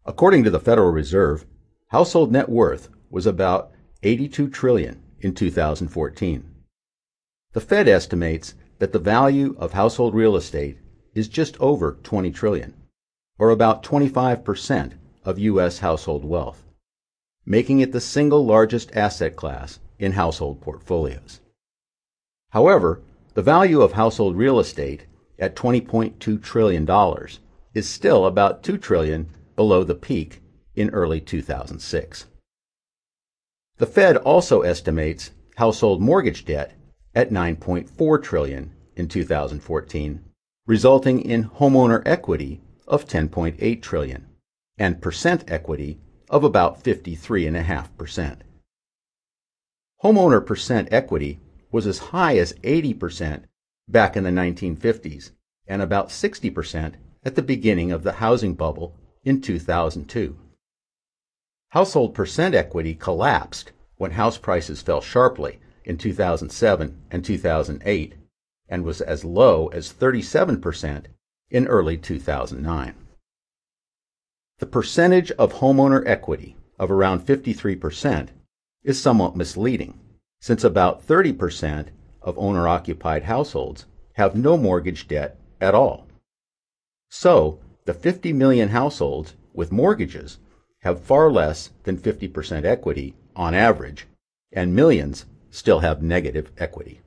According to the Federal Reserve, household net worth was about $82 trillion in 2014. The Fed estimates that the value of household real estate is just over $20 trillion, or about 25% of U.S. household wealth, making it the single largest asset class in household portfolios. However, the value of household real estate at $20.2 trillion is still about $2 trillion below the peak in early 2006. The Fed also estimates household mortgage debt at $9.4 trillion in 2014, resulting in homeowner equity of $10.8 trillion and percent equity of about 53.5%. Homeowner percent equity was as high as 80% back in the 1950s and about 60% at the beginning of the housing bubble in 2002. Household percent equity collapsed when house prices fell sharply in 2007 and 2008 and was as low as 37% in early 2009. The percentage of homeowner equity of around 53% is somewhat misleading, since about 30% of owner-occupied households have no mortgage debt at all. So, the 50 million households with mortgages have far less than 50% equity on average, and millions still have negative equity.